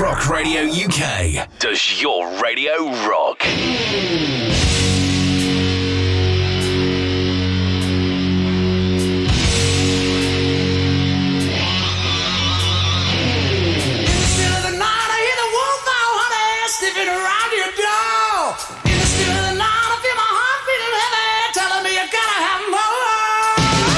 Rock Radio UK. Does your radio rock? Sniffing around your door. In the still of the night, I feel my heart beating heavy, telling me you gotta have more.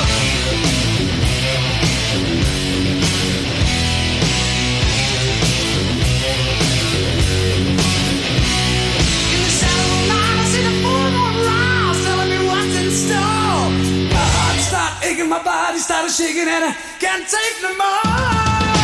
In the shadow of the night, I see the full moon rise, telling me what's in store. My heart started aching, my body started shaking, and I can't take no more.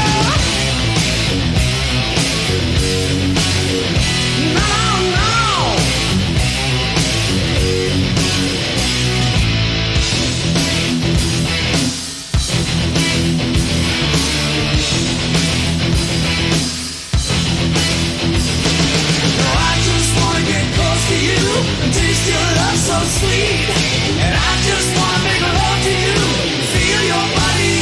Taste your love so sweet, and I just wanna make love to you, feel your body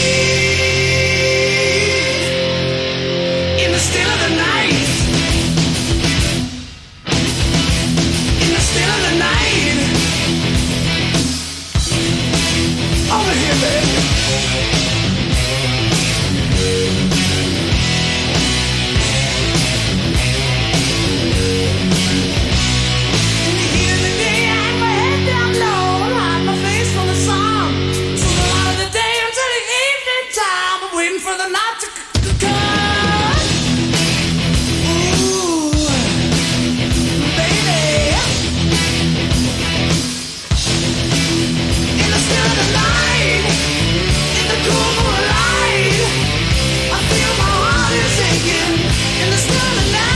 heat. In the still of the night, in the still of the night, over here, baby. For the night to come. Ooh, baby. In the still of the night, in the cool moonlight, I feel my heart is aching. In the still of the night.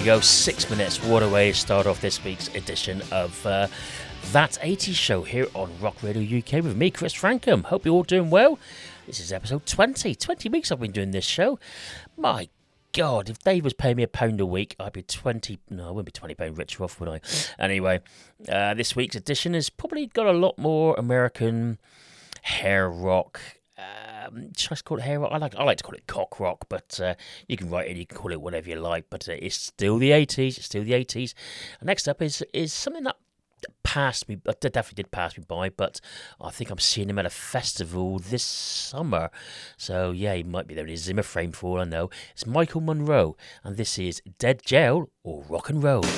go, 6 minutes. What a way to start off this week's edition of That 80s Show here on Rock Radio UK with me, Chris Frankham. Hope you're all doing well. This is episode 20. 20 weeks I've been doing this show. My God, if Dave was paying me £1 a week, I'd be 20... No, I wouldn't be £20 richer off, would I? Anyway, this week's edition has probably got a lot more American hair rock. Should I call it hair rock? I like to call it cock rock, but you can write it, you can call it whatever you like, but it's still the 80s. It's still the 80s. And next up is something that passed me, definitely did pass me by, but I think I'm seeing him at a festival this summer. So yeah, he might be there in his Zimmer frame for all I know. It's Michael Monroe, and this is Dead Gel or Rock and Roll.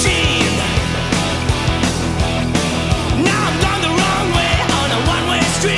Street.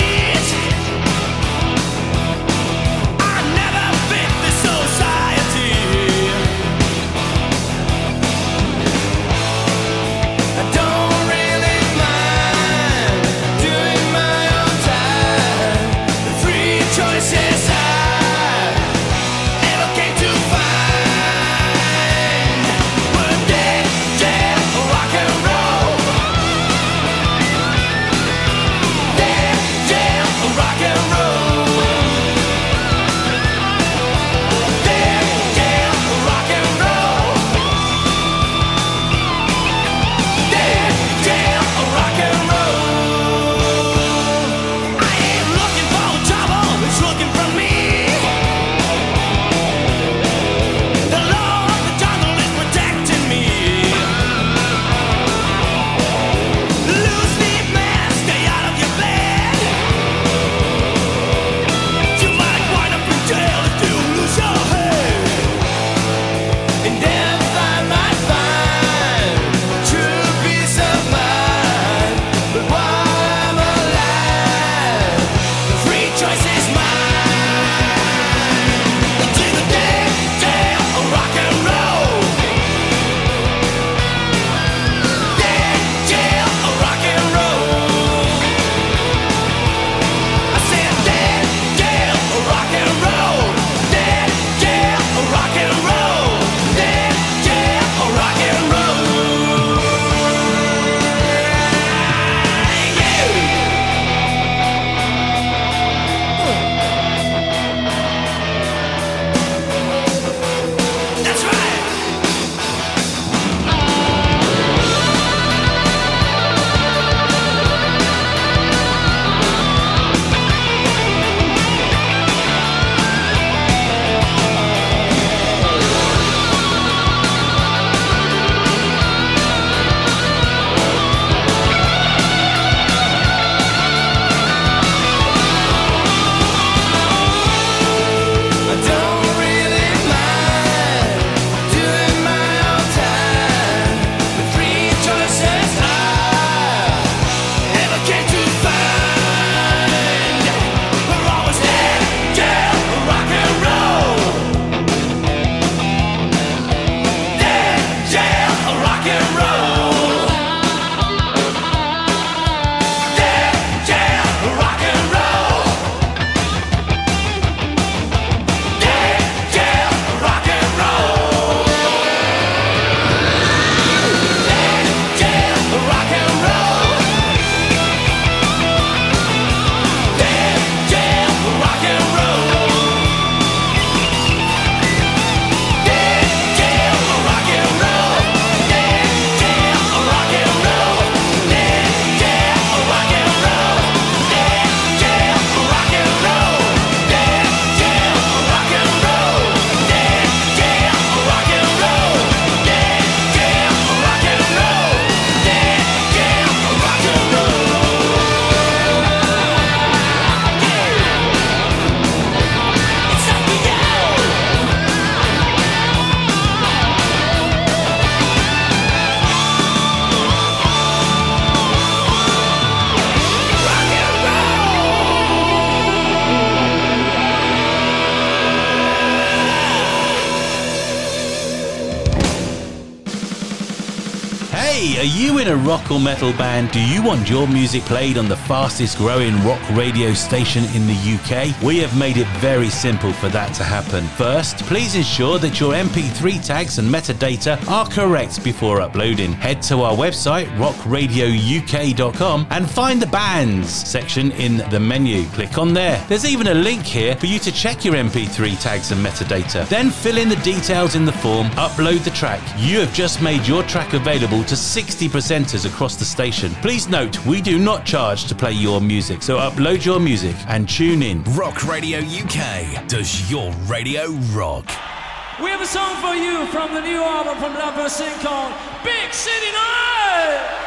Hey, are you in a rock or metal band? Do you want your music played on the fastest growing rock radio station in the UK? We have made it very simple for that to happen. First, please ensure that your MP3 tags and metadata are correct before uploading. Head to our website, rockradiouk.com, and find the bands section in the menu. Click on there. There's even a link here for you to check your MP3 tags and metadata. Then fill in the details in the form, upload the track. You have just made your track available to 60 presenters across the station. Please note, we do not charge to play your music, so upload your music and tune in. Rock Radio UK. Does your radio rock? We have a song for you from the new album from La Person called Big City Night!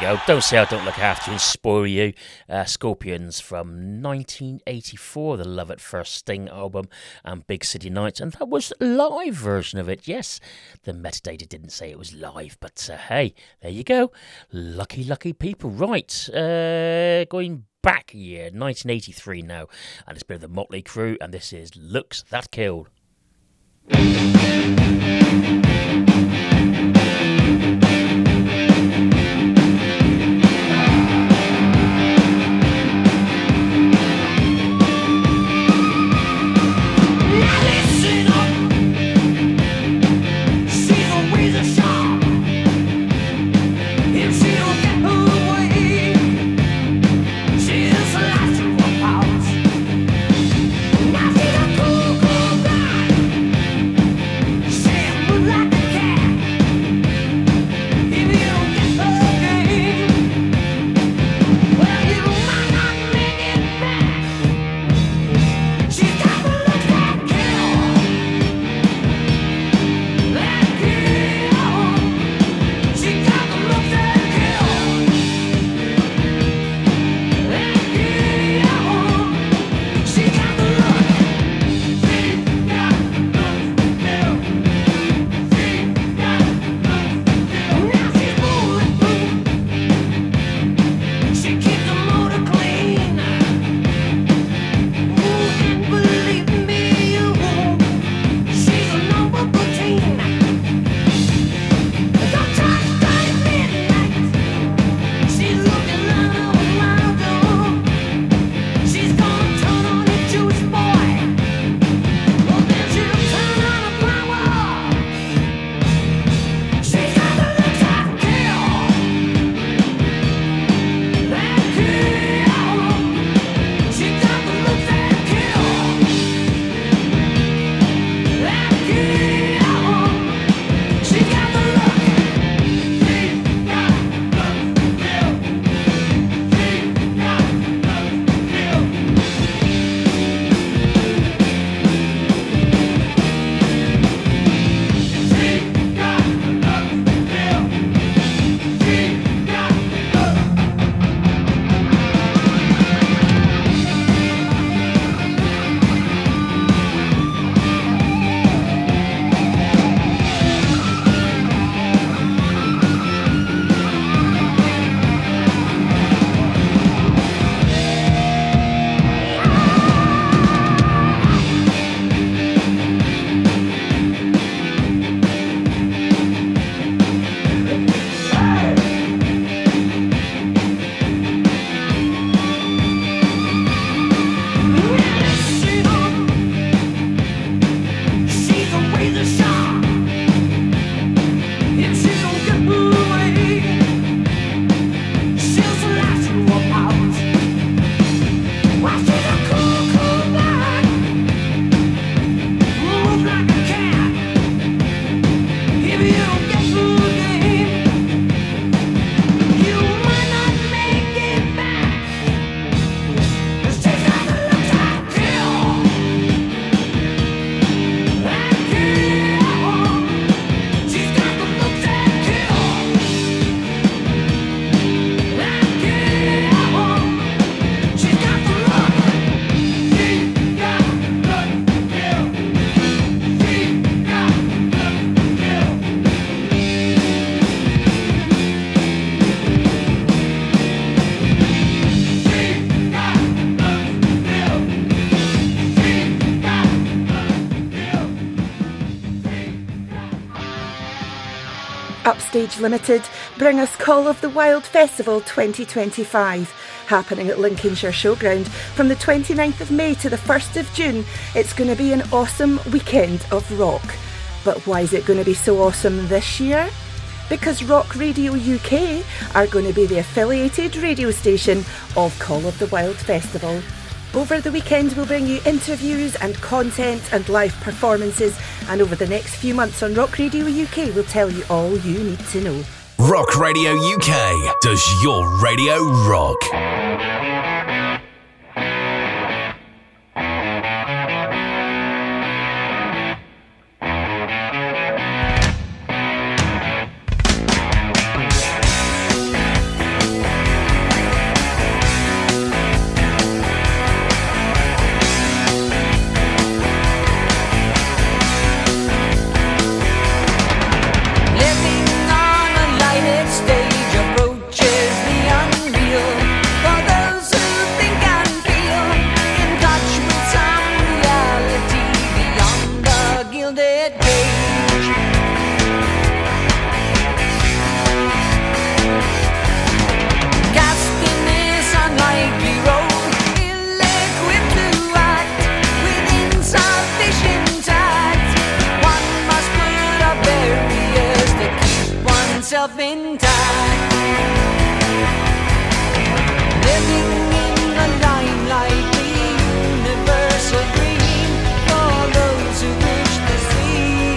go. Don't say I don't look after you and spoil you. Scorpions from 1984, the Love at First Sting album, and Big City Nights. And that was a live version of it. Yes, the metadata didn't say it was live, but hey, there you go. Lucky, lucky people. Right, going back a year, 1983 now, and it's been the Motley Crue, and this is Looks That Killed. Upstage Limited bring us Call of the Wild Festival 2025, happening at Lincolnshire Showground from the 29th of May to the 1st of June. It's going to be an awesome weekend of rock. But why is it going to be so awesome this year? Because Rock Radio UK are going to be the affiliated radio station of Call of the Wild Festival. Over the weekend we'll bring you interviews and content and live performances, and over the next few months on Rock Radio UK we'll tell you all you need to know. Rock Radio UK. Does your radio rock? myself intact. Living in the limelight, the universal dream for those who wish to see.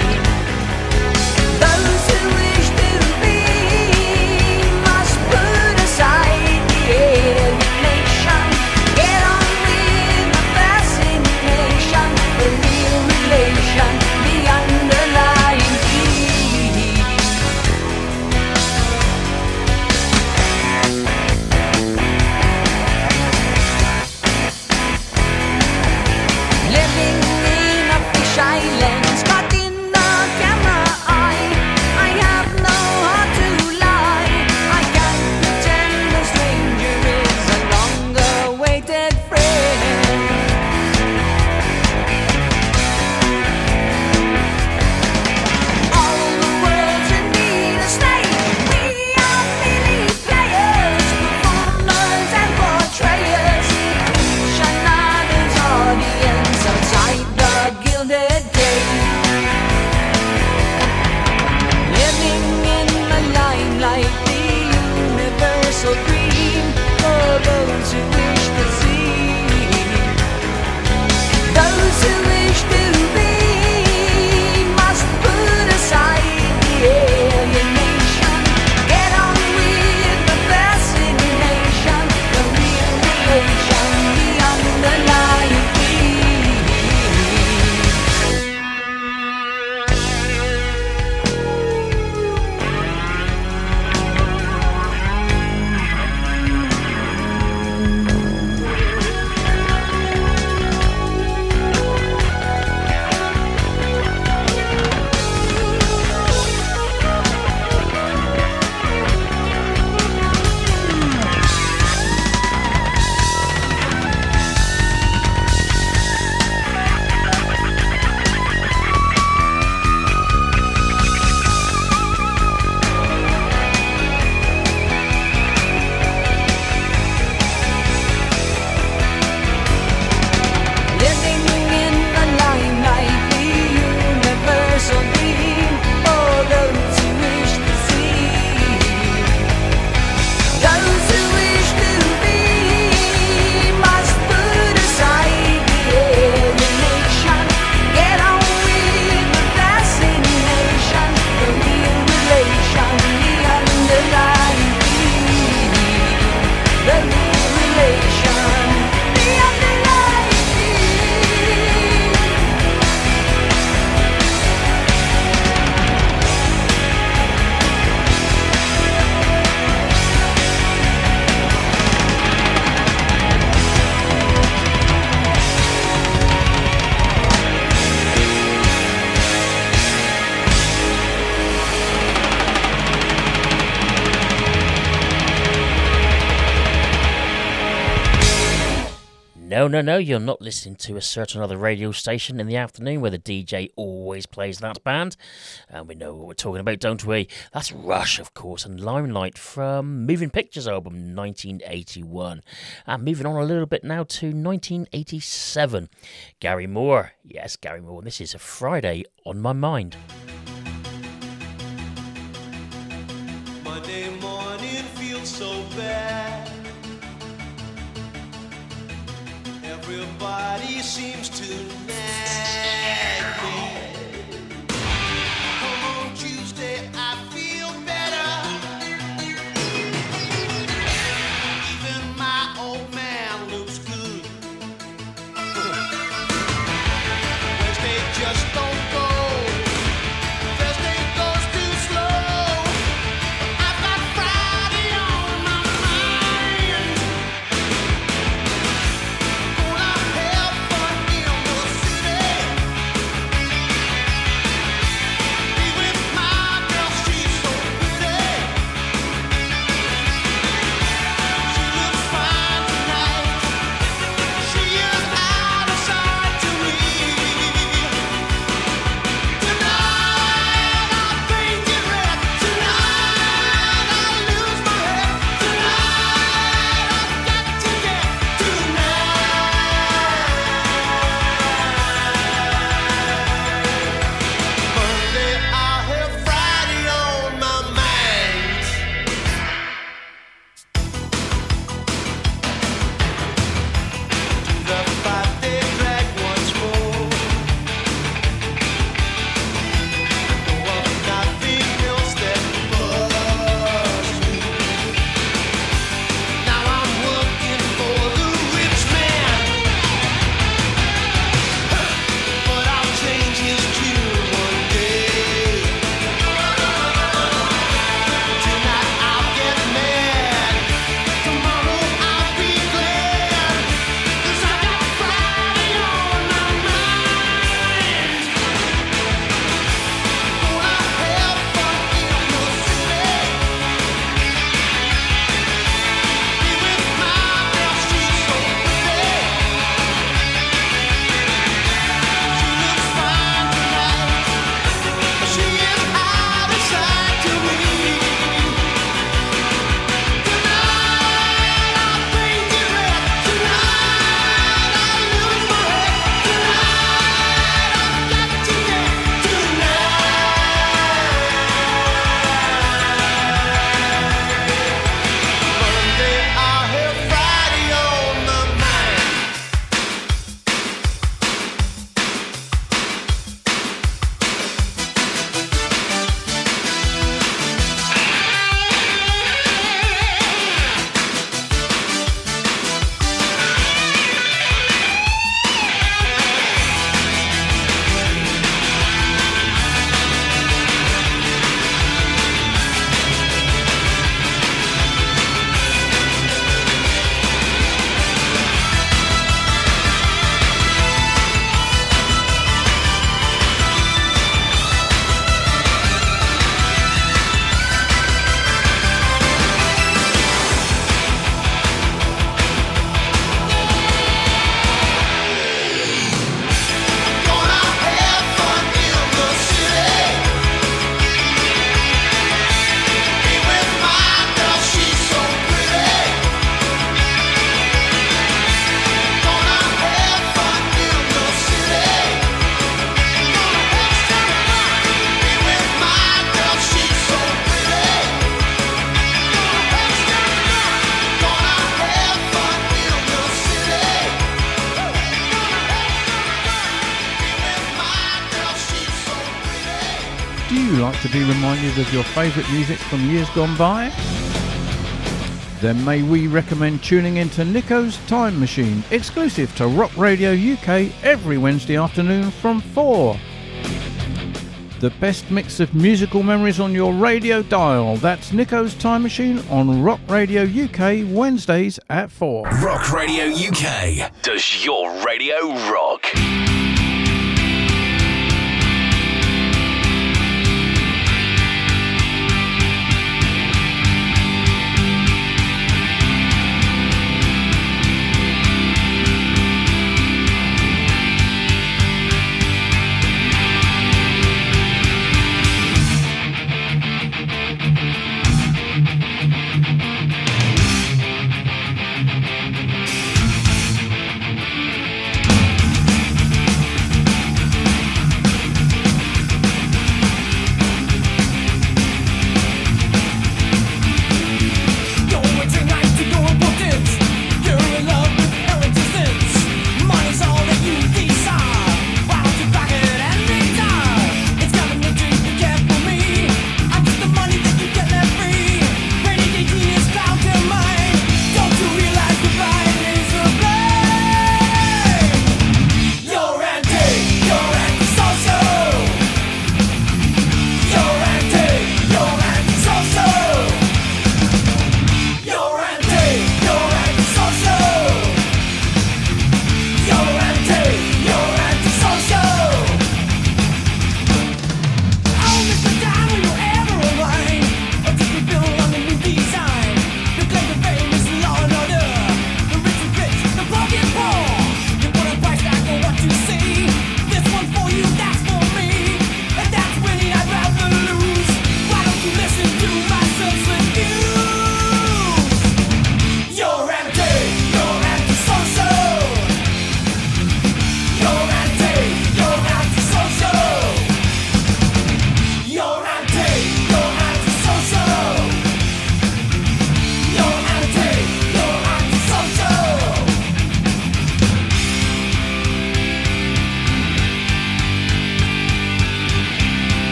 Those who wish to be must put aside the alienation. Get on with the fascination, the real relation, the underlying need. Living in a fish island, caught in the camera eye. I have no heart to lie. I can't pretend a stranger is a long-awaited friend. All the world's in need of stage. We are merely players, performers and portrayers. Each another's audience outside the gilded gate. Living in the limelight, the universal dream for those who wish to see. Those who wish to be must put aside the alienation. Get on with the fascination, the real relation, the underlying need. Living in the limelight, the universal dream for those who wish to see. Those who wish to be must put aside the alienation. Get on with the fascination, the real relation, the underlying need. The real relation, the underlying need. No, you're not listening to a certain other radio station in the afternoon where the DJ always plays that band. And we know what we're talking about, don't we? That's Rush, of course, and Limelight from Moving Pictures album 1981. And moving on a little bit now to 1987. Gary Moore. Yes, Gary Moore. And this is a Friday on My Mind. Monday morning feels so bad. Everybody seems to nag me. Come on Tuesday, I feel better. Even my old man looks good. Wednesday just don't go. Thursday goes too slow. I've got Friday on my mind. Gonna help for him. you like to be reminded of your favourite music from years gone by? Then may we recommend tuning into Nico's Time Machine, exclusive to Rock Radio UK every Wednesday afternoon from 4. The best mix of musical memories on your radio dial. That's Nico's Time Machine on Rock Radio UK Wednesdays at 4. Rock Radio UK. Does your radio rock?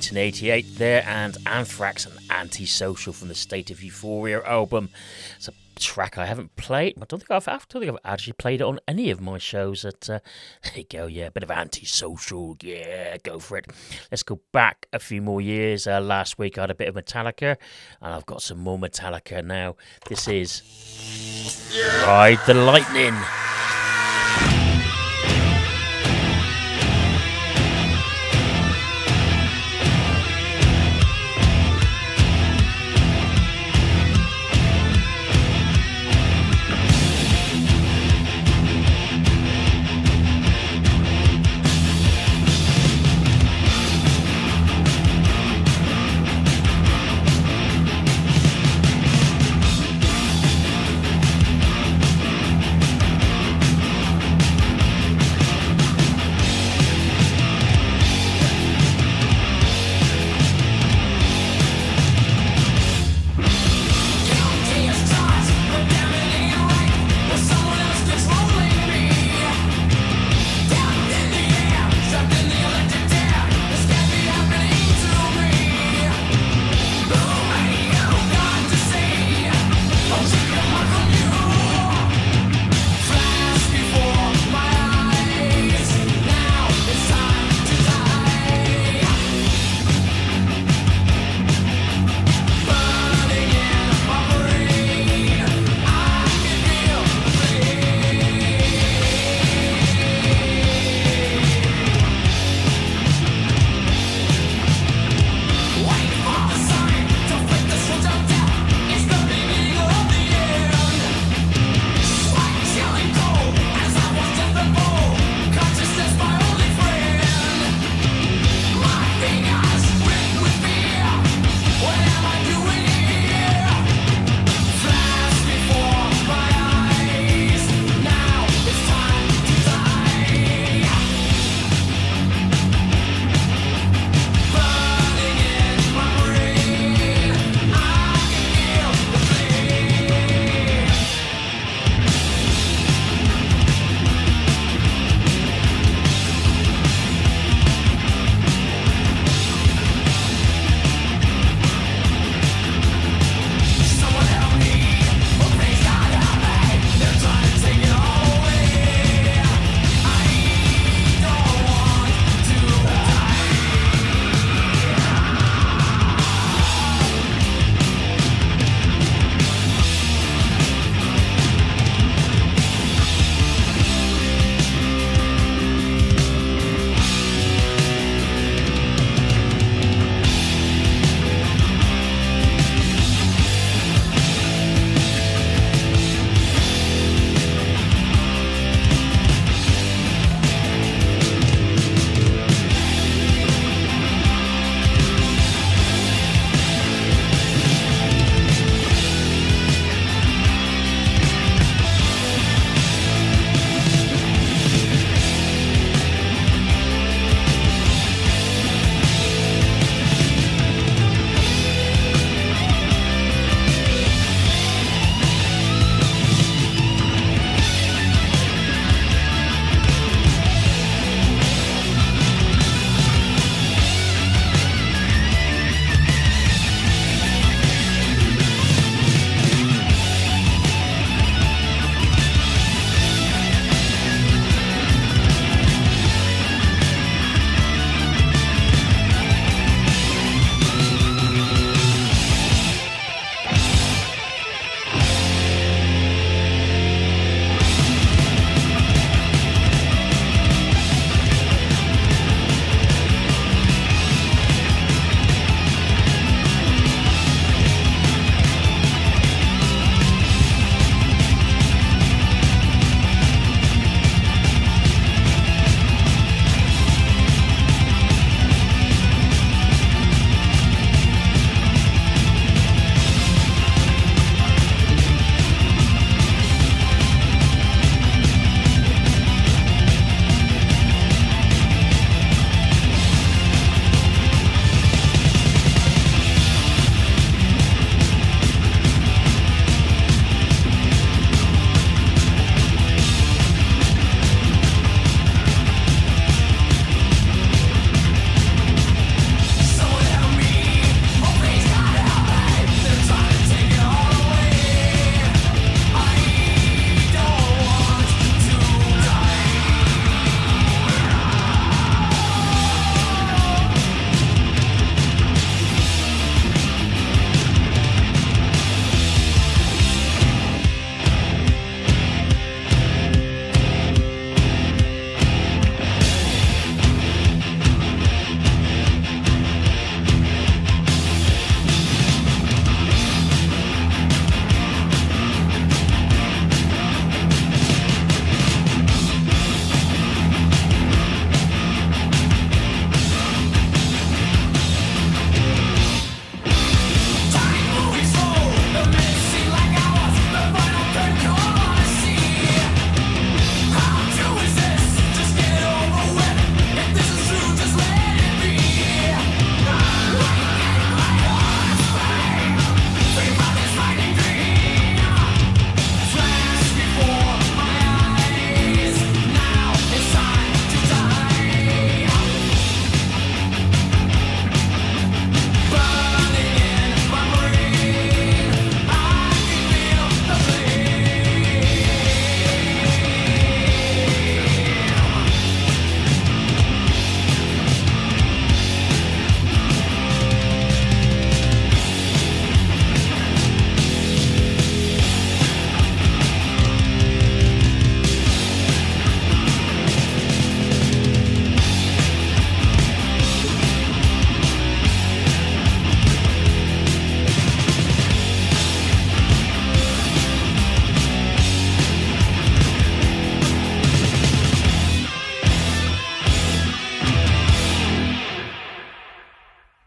(1988) there, and Anthrax and Antisocial from the State of Euphoria album. It's a track I haven't played. I don't think I've actually played it on any of my shows. There you go, yeah, a bit of antisocial, yeah, go for it. Let's go back a few more years. Last week I had a bit of Metallica, and I've got some more Metallica now. This is Ride the Lightning.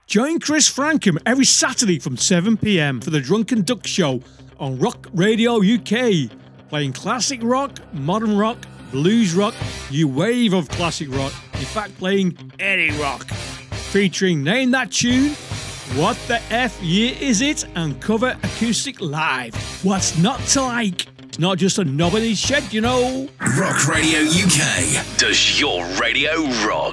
Join Chris Frankham every Saturday from 7 p.m. for the Drunken Duck Show on Rock Radio UK, playing classic rock, modern rock, blues rock, new wave of classic rock, in fact playing any rock. Featuring Name That Tune, What the F Year Is It, and cover acoustic live. What's not to like? It's not just a nobody's shed, you know. Rock Radio UK. Does your radio rock?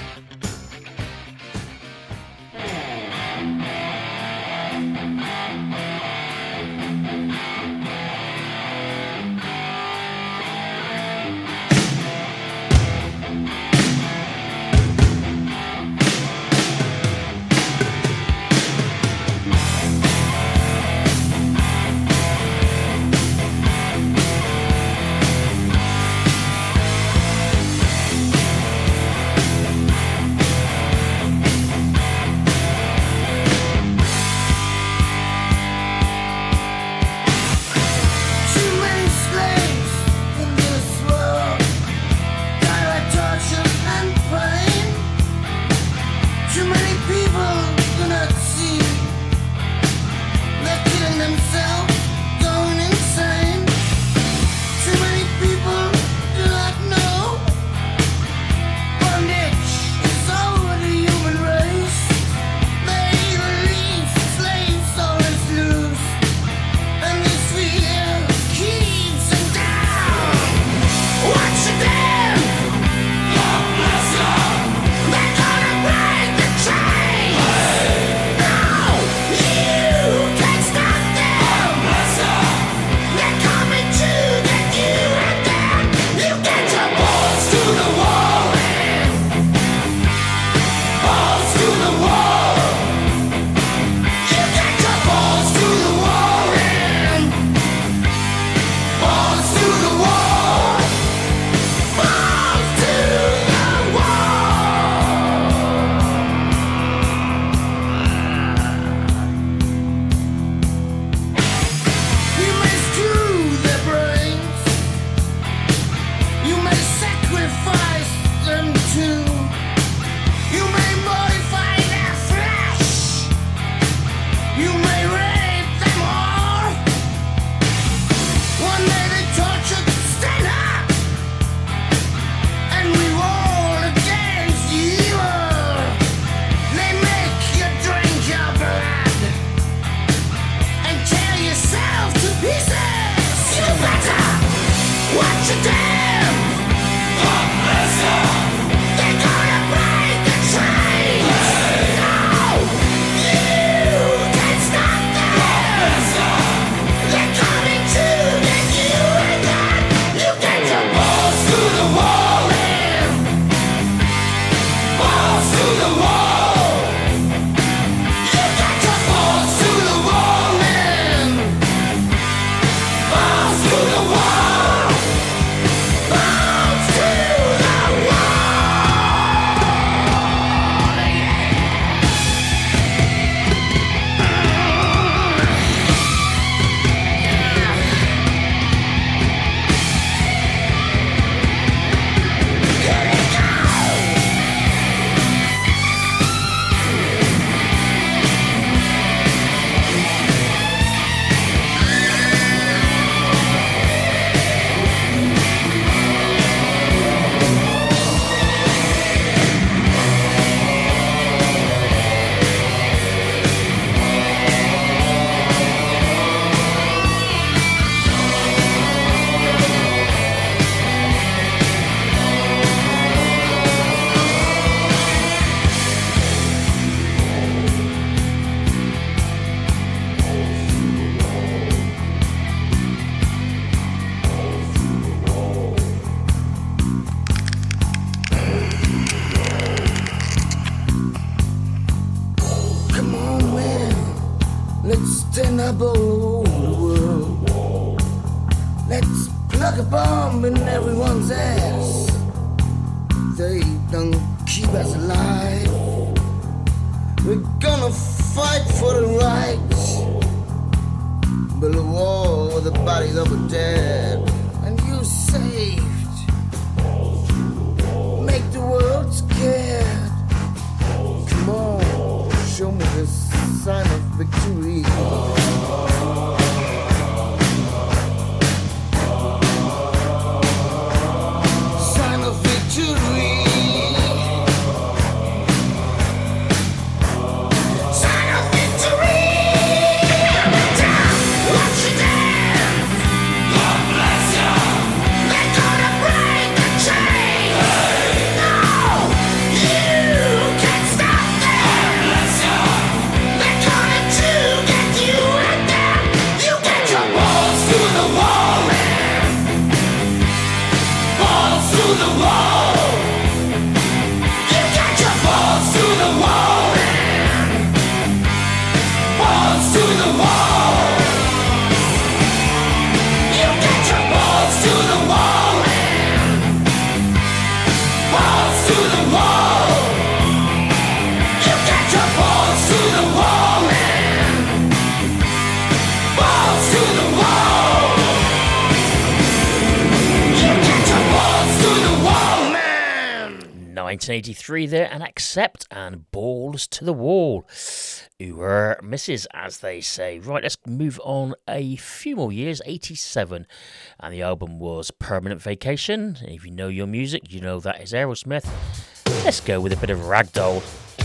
sustainable world. Let's plug a bomb in everyone's ass. They don't keep us alive. We're gonna fight for the right. Build a wall with the bodies of the dead. And you saved. Make the world scared. Come on, show sign of victory. Sign of victory. Sign of victory. What you did. God bless you. They're gonna break the chain. No, you can't stop them. God bless you. They're gonna to get you and them. You get your balls to the wall, man. Balls to the wall. You got your balls to the wall, man. Balls to the wall. You got your balls to the wall, man. Balls to the wall. You got your balls to the wall, man. Balls to the wall. You got your balls to the wall, man. 1983 there, and Accept and Balls to the Wall. Misses, as they say. Right, let's move on a few more years. 87, and the album was Permanent Vacation. If you know your music, you know that is Aerosmith. Let's go with a bit of Ragdoll.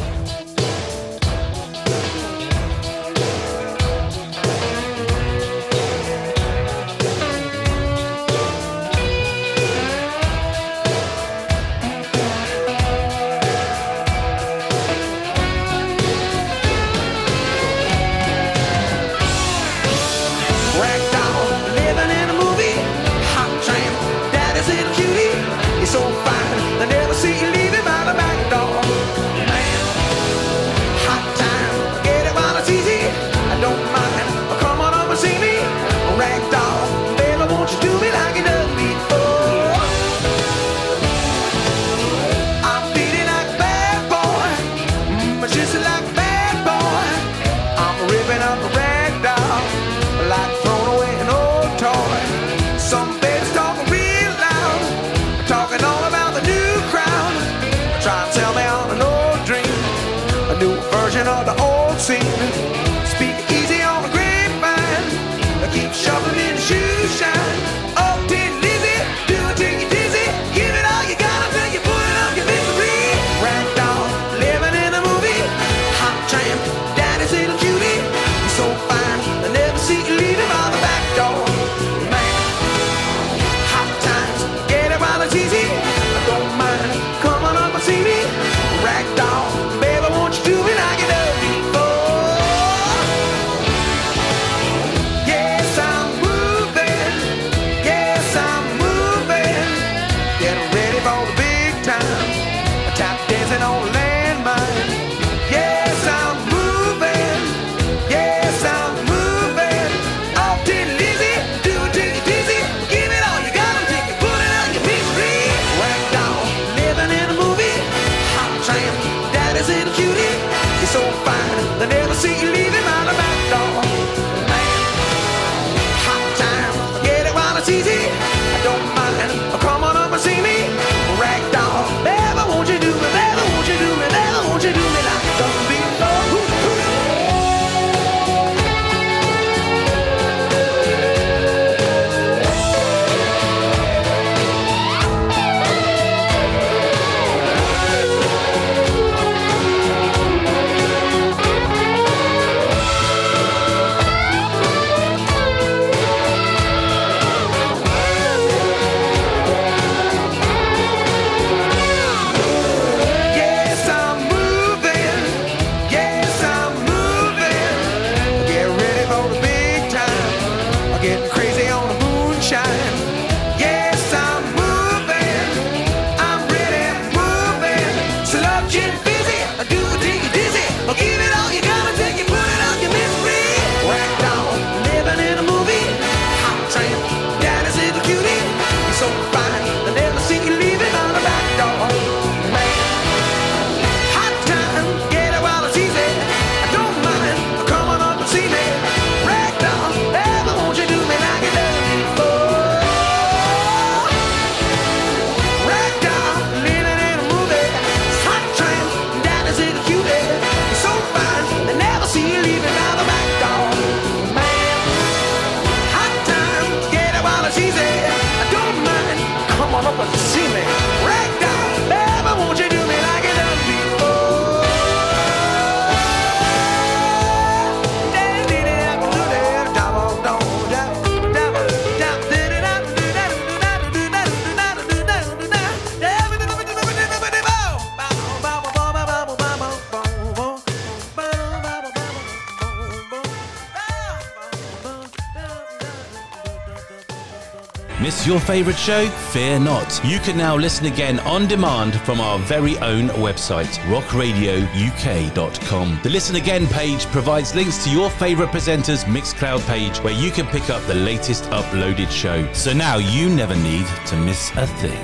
Ragdoll, living in a movie. Hot tramp, daddy's little cutie. You're so fine, they never see you leaving by the back door. Man, hot time, get it while it's easy. I don't mind, come on over and see me. Ragdoll, baby, won't you do me like you done before? I'm feeling like a bad boy, just like a bad boy. I'm ripping up a ragdoll, like throwing away an old toy. Some babies talking real loud, talking all about the new crowd. Try to tell me on an old dream, a new version of the old scene. Speak easy on the grapevine, keep shuffling in the shoe shine. Oh, did Lizzie, do it till you're dizzy. Give it all you got until you put it up your misery. Ragdoll, living in a movie. Hot tramp, daddy's little cutie. You're so fine, I never see you leaving by the back door. Man, hot times, get it while it's easy. I don't mind, come on up and see me. Ragdoll, baby, won't you do me like you done before? Yes, I'm moving. Yes, I'm moving. Getting ready for the big time. Tap dancing on the landmine. Yes, I'm moving. Yes, I'm moving. Off to Lizzie, do it till you're dizzy. Give it all you got until you put it on your misery. Ragdoll, living in a movie. Hot tramp, daddy's little cutie. You're so fine, they never see you leaving by the back door. Man, hot time, get it while it's easy. I don't mind, come on up and see me. Ragdoll, baby, won't you do me, baby, won't you do me, baby, won't you do me like you done before? Miss your favourite show? Fear not. You can now listen again on demand from our very own website, rockradiouk.com. The Listen Again page provides links to your favourite presenters' Mixcloud page where you can pick up the latest uploaded show. So now you never need to miss a thing.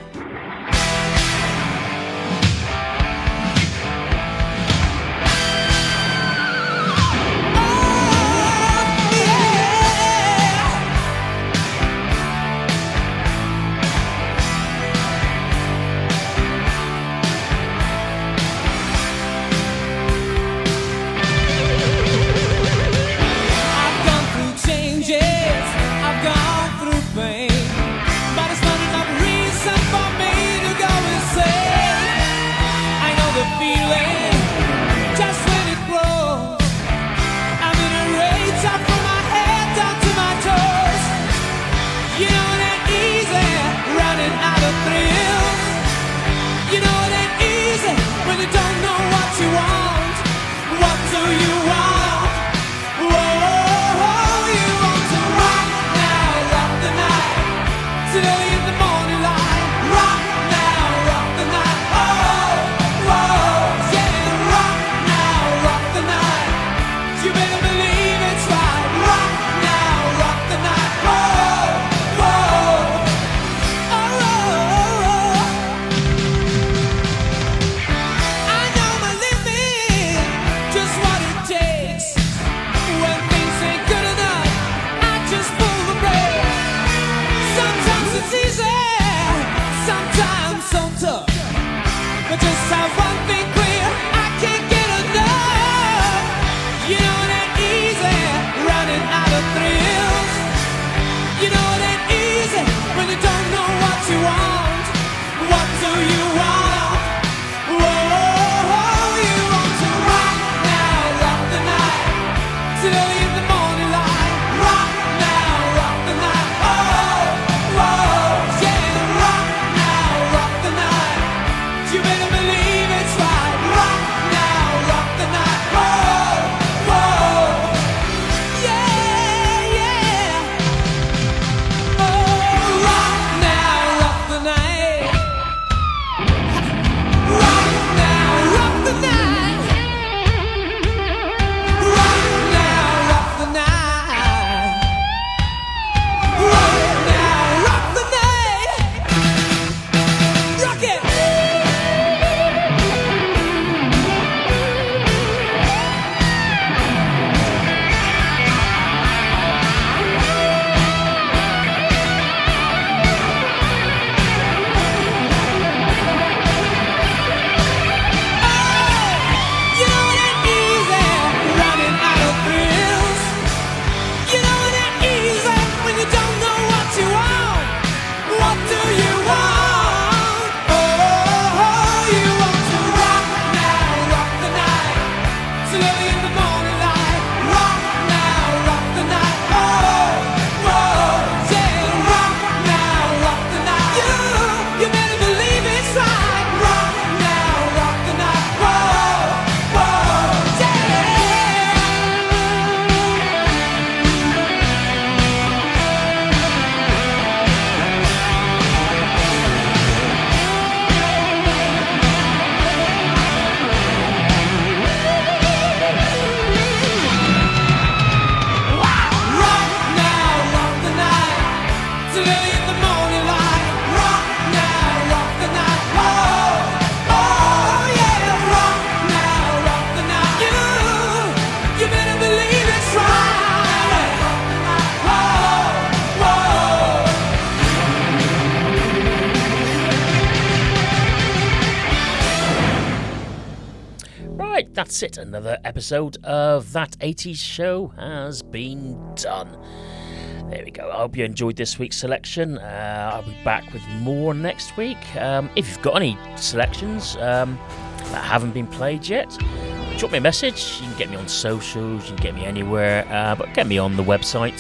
That's it. Another episode of That 80s Show has been done. There we go. I hope you enjoyed this week's selection. I'll be back with more next week. If you've got any selections that haven't been played yet, drop me a message. You can get me on socials, you can get me anywhere, but get me on the website,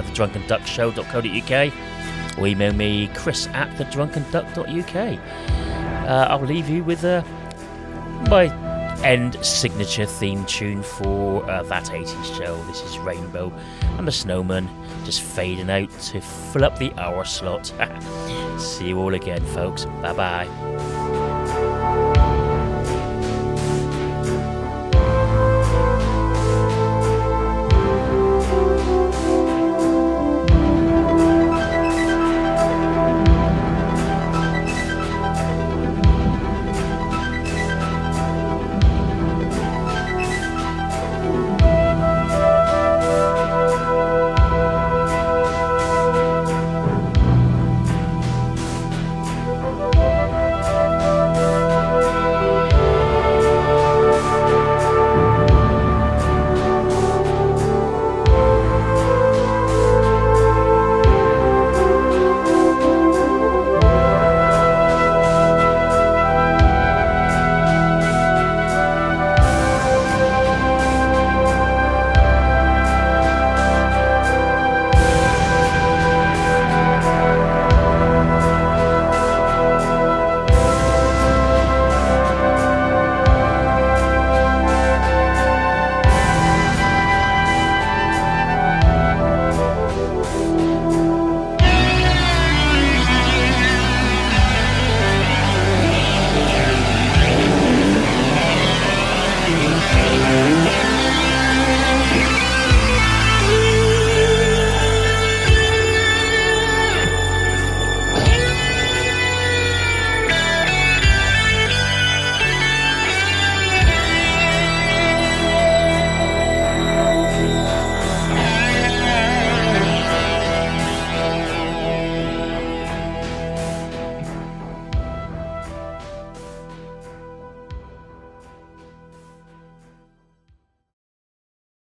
thedrunkenduckshow.co.uk, or email me chris@thedrunkenduck.uk. I'll leave you with my end signature theme tune for That 80s Show. This is Rainbow and the Snowman just fading out to fill up the hour slot. See you all again, folks. Bye bye.